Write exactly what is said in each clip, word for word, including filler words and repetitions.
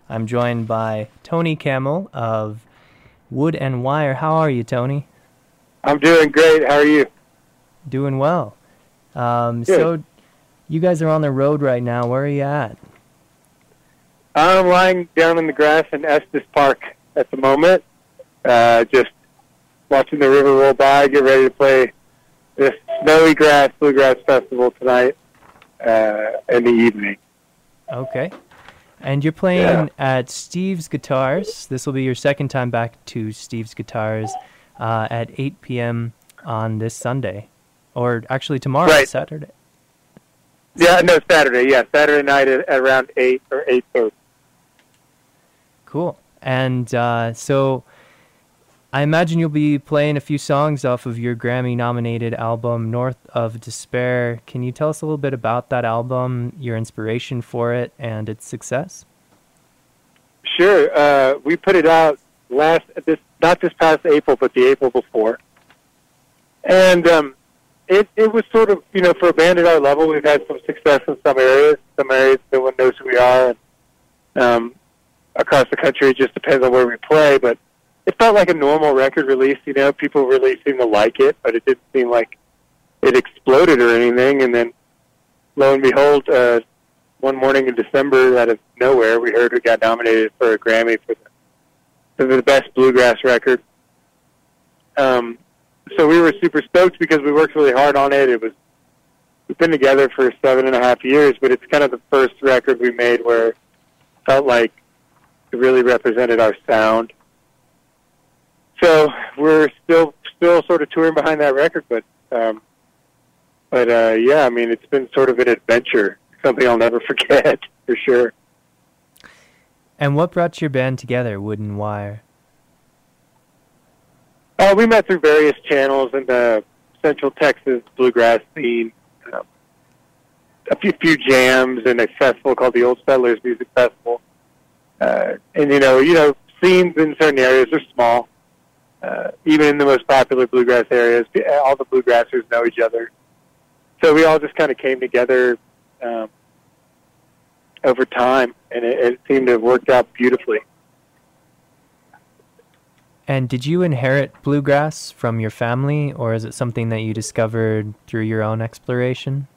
I'm joined by Tony Camel of Wood and Wire. How are you, Tony? I'm doing great. How are you? Doing well. Um, Good. so, you guys are on the road right now. Where are you at? I'm lying down in the grass in Estes Park at the moment, uh, just watching the river roll by, get ready to play this Snowy Grass Bluegrass Festival tonight uh, in the evening. Okay. And you're playing Yeah. at Steve's Guitars. This will be your second time back to Steve's Guitars uh, at eight p.m. on this Sunday. Or actually tomorrow, Right. Saturday. Yeah, no, Saturday. Yeah, Saturday night at, at around eight or eight thirty. Cool. And uh, so I imagine you'll be playing a few songs off of your Grammy-nominated album, North of Despair. Can you tell us a little bit about that album, your inspiration for it, and its success? Sure. Uh, we put it out last this not this past April, but the April before, and um, it it was sort of, you know, for a band at our level, we've had some success in some areas. Some areas no one knows who we are, and um, across the country it just depends on where we play. But it felt like a normal record release. You know, people really seemed to like it, but it didn't seem like it exploded or anything. And then, lo and behold, uh, one morning in December, out of nowhere, we heard we got nominated for a Grammy for the, for the best bluegrass record. Um, so we were super stoked because we worked really hard on it. It was we've been together for seven and a half years, but it's kind of the first record we made where it felt like it really represented our sound. So we're still still sort of touring behind that record, but um, but uh, yeah, I mean, it's been sort of an adventure, something I'll never forget for sure. And what brought your band together, Wood and Wire? Uh, we met through various channels in the Central Texas bluegrass scene, um, a few few jams, and a festival called the Old Settlers Music Festival. Uh, and you know, you know, scenes in certain areas are small. Uh, even in the most popular bluegrass areas, all the bluegrassers know each other. So we all just kind of came together um, over time, and it, it seemed to have worked out beautifully. And did you inherit bluegrass from your family, or is it something that you discovered through your own exploration?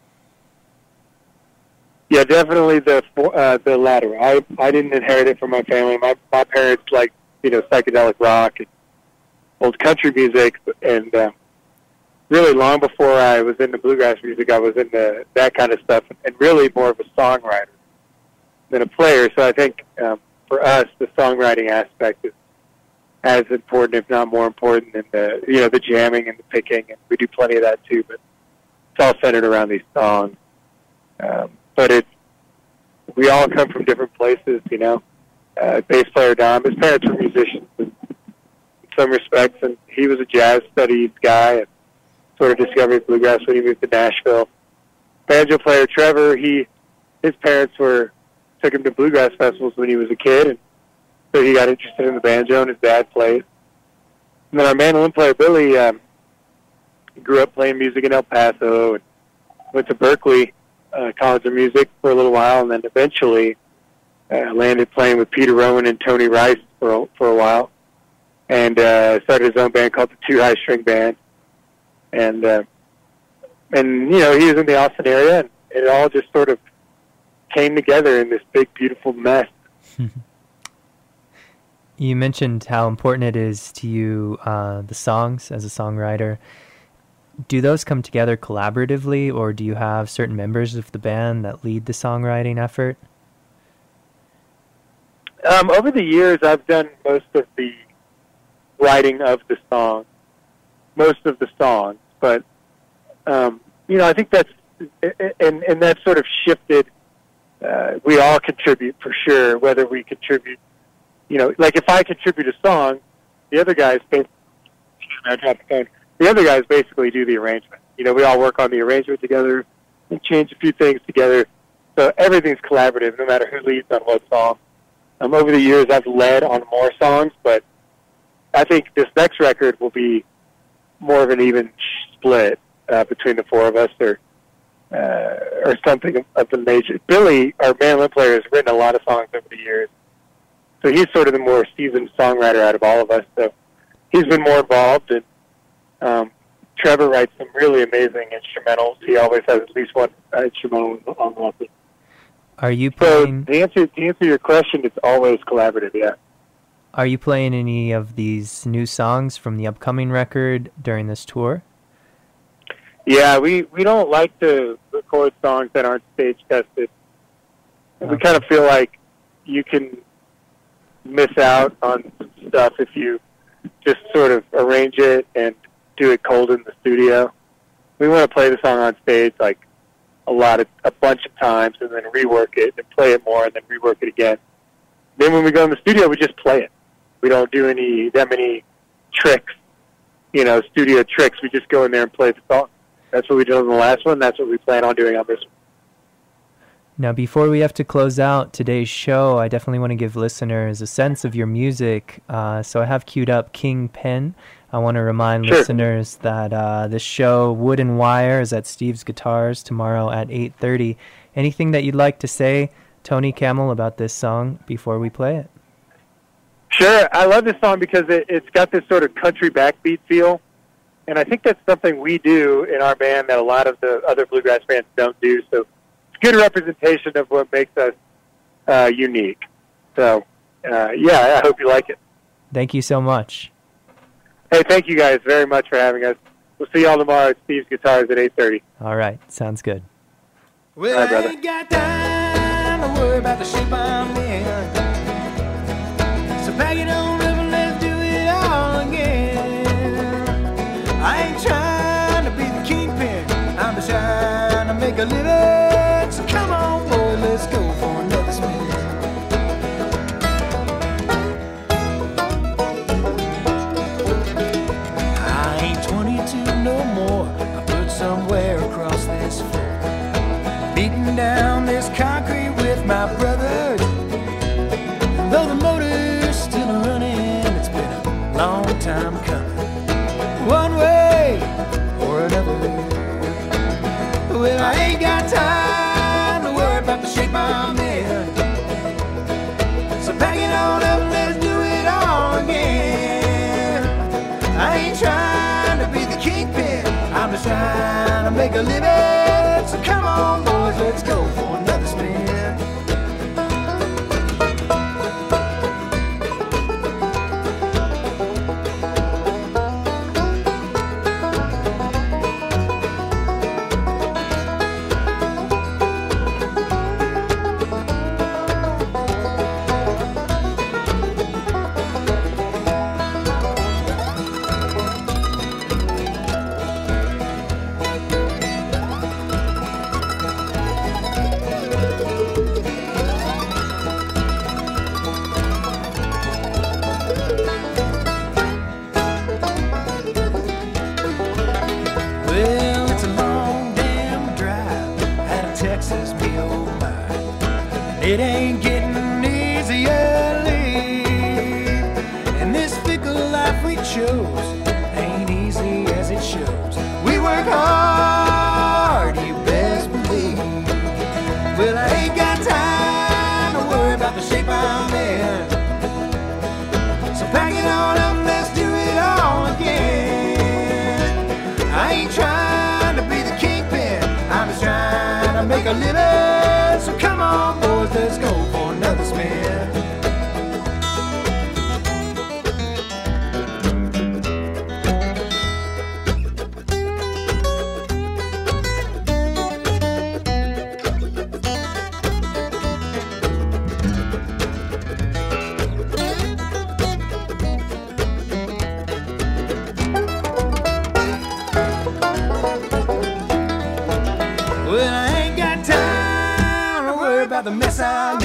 Yeah, definitely the uh, the latter. I I didn't inherit it from my family. My my parents liked, you know, psychedelic rock and old country music, and um, really long before I was into bluegrass music, I was into that kind of stuff, and really more of a songwriter than a player. So I think um, for us, the songwriting aspect is as important, if not more important, than the you know the jamming and the picking, and we do plenty of that too. But it's all centered around these songs. Um, but it, we all come from different places, you know. Uh, bass player Dom, his parents were musicians in some respects, and he was a jazz studies guy, and sort of discovered bluegrass when he moved to Nashville. Banjo player Trevor, he his parents were took him to bluegrass festivals when he was a kid, and so he got interested in the banjo, and his dad played. And then our mandolin player Billy um, grew up playing music in El Paso, and went to Berkeley uh, College of Music for a little while, and then eventually uh, landed playing with Peter Rowan and Tony Rice for a, for a while, and uh, started his own band called the Two High String Band. And uh, and you know, he was in the Austin area, and it all just sort of came together in this big, beautiful mess. You mentioned how important it is to you, uh, the songs as a songwriter. Do those come together collaboratively, or do you have certain members of the band that lead the songwriting effort? Um, over the years, I've done most of the writing of the song, most of the songs, but um, you know, I think that's and and that sort of shifted. Uh, we all contribute for sure, whether we contribute. You know, like if I contribute a song, the other guys basically, I dropped the phone. The other guys basically do the arrangement. You know, we all work on the arrangement together and change a few things together. So everything's collaborative, no matter who leads on what song. Um, over the years, I've led on more songs, but I think this next record will be more of an even split uh, between the four of us, or uh, or something of the nature. Billy, our mandolin player, has written a lot of songs over the years. So he's sort of the more seasoned songwriter out of all of us. So he's been more involved, and um, Trevor writes some really amazing instrumentals. He always has at least one uh, instrumental on the record. Are you So playing? to answer, to answer your question, it's always collaborative, yeah. Are you playing any of these new songs from the upcoming record during this tour? Yeah, we, we don't like to record songs that aren't stage tested. We Okay. kind of feel like you can miss out on some stuff if you just sort of arrange it and do it cold in the studio. We want to play the song on stage like a lot of a bunch of times and then rework it and play it more and then rework it again. Then when we go in the studio, we just play it. We don't do any that many tricks, you know, studio tricks. We just go in there and play the song. That's what we did on the last one. That's what we plan on doing on this one. Now, before we have to close out today's show, I definitely want to give listeners a sense of your music. Uh, so I have queued up King Pen. I want to remind Sure. listeners that uh, this show, Wood and Wire, is at Steve's Guitars tomorrow at eight thirty. Anything that you'd like to say, Tony Camel, about this song before we play it? Sure. I love this song because it, it's got this sort of country backbeat feel. And I think that's something we do in our band that a lot of the other bluegrass bands don't do. So it's good representation of what makes us uh, unique. So, uh, yeah, I hope you like it. Thank you so much. Hey, thank you guys very much for having us. We'll see you all tomorrow at Steve's Guitars at eight thirty. All right. Sounds good. Well, All right, brother. I ain't got time to worry about the shape I'm in. So pack it on up and let's do it all again. I ain't trying to be the kingpin, I'm just trying to make a living. So come on, boy, let's go for another spin. I ain't twenty-two no more, I put somewhere across this floor. Beating down this concrete with my brothers. And though the motor's still running, it's been a long time coming. One way or another. Well, I ain't got time to worry about the shape I'm in. So pack it on up and let's do it all again. I ain't trying to be the kingpin, I'm just trying to make a living. So come on, boys, let's go for another spin. Well, it's a long damn drive out of Texas, me oh my. It ain't getting easier to live. And this fickle life we chose ain't easy as it shows. We work hard, you best believe. Well, I ain't got time to worry about the shape I'm in. So pack it on up and let's do it all again. I ain't trying to be the kingpin, I'm just trying to make a living. So come on, boys, let's go for another spin. Well, I ain't got time to worry about the mess I